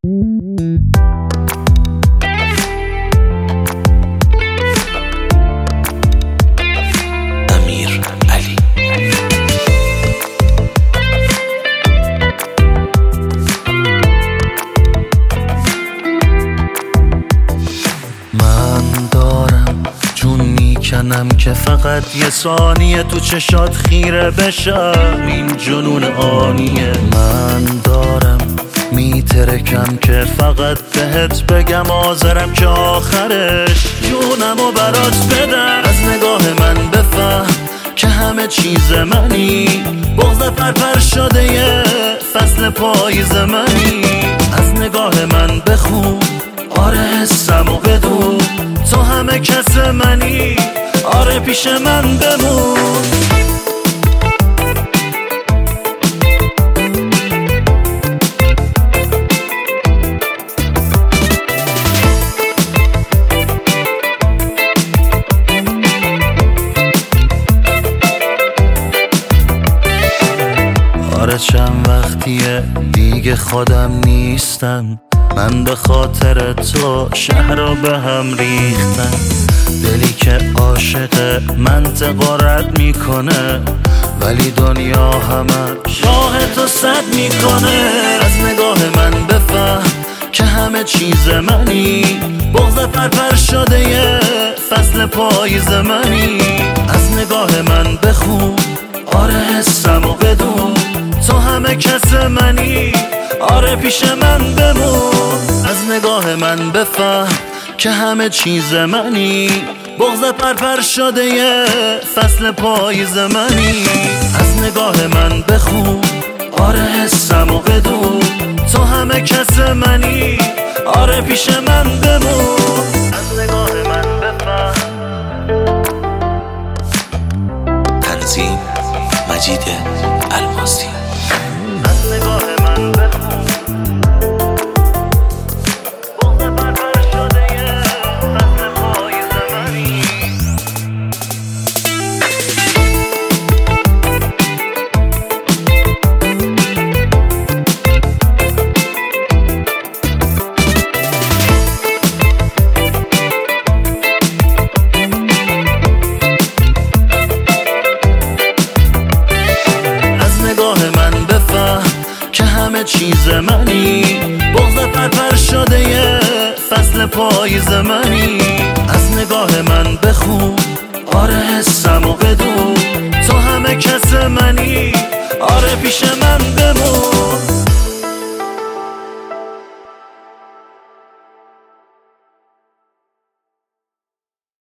که فقط یه ثانیه تو چشات خیره بشم، این جنون آنیه. من دارم میترکم که فقط بهت بگم حاضرم که آخرش جونمو برات بدم. از نگاه من بفهم که همه چیز منی، بغض پرپر شده یه فصل پاییز منی. از نگاه من بخون آره حسمو بدون، تو همه کس منی، آره پیش من بمون. آره چند وقتیه دیگه خودم نیستم، من به خاطر تو شهر رو به هم ریختم. دلی که عاشق منطقه رد میکنه، ولی دنیا همه راه تو سد میکنه. از نگاه من بفهم که همه چیز منی، بغض پرپر شده یه فصل پاییز منی. از نگاه من بخون آره حسمو بدون، تو همه کس منی، آره پیش من بمون. از نگاه من بفهم که همه چیز منی، بغض پرپر شده یه فصل پاییز منی. از نگاه من بخون آره حسمو بدون، تو همه کس منی، آره پیش من بمون. از نگاه من بفهم. تنظیم مجید الماسی. از نگاه من بخون همه چیز منی، بغض پرپر شده یه فصل پاییز منی. از نگاه من بخون آره